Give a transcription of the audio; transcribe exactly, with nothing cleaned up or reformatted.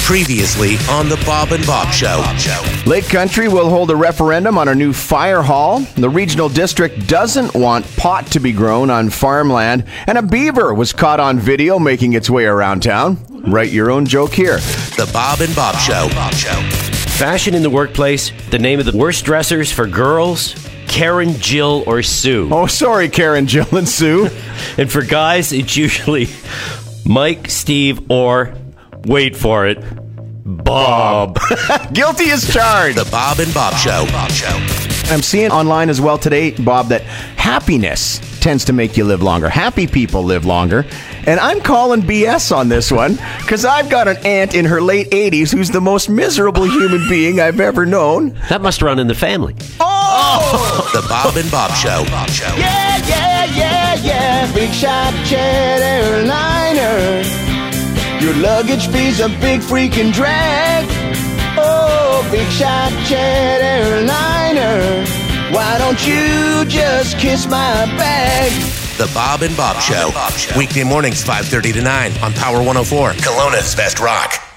Previously on the Bob and Bob Show. Lake Country will hold a referendum on a new fire hall. The regional district doesn't want pot to be grown on farmland, and a beaver was caught on video making its way around town. Write your own joke here. The Bob and Bob Show. Fashion in the workplace, the name of the worst dressers for girls, Karen, Jill, or Sue. Oh, sorry, Karen, Jill, and Sue. And for guys, it's usually Mike, Steve, or, wait for it, Bob. Guilty as charged. The Bob and Bob Show. I'm seeing online as well today, Bob, that happiness tends to make you live longer. Happy people live longer. And I'm calling B S on this one because I've got an aunt in her late eighties who's the most miserable human being I've ever known. That must run in the family. Oh! The Bob and Bob Show. Yeah, yeah, yeah, yeah. Big shot cheddar liner. Your luggage fee's a big freaking drag. Oh, big shot cheddar liner. Why don't you just kiss my bag? The Bob and Bob Show. Weekday mornings, five thirty to nine on Power one oh four, Kelowna's Best Rock.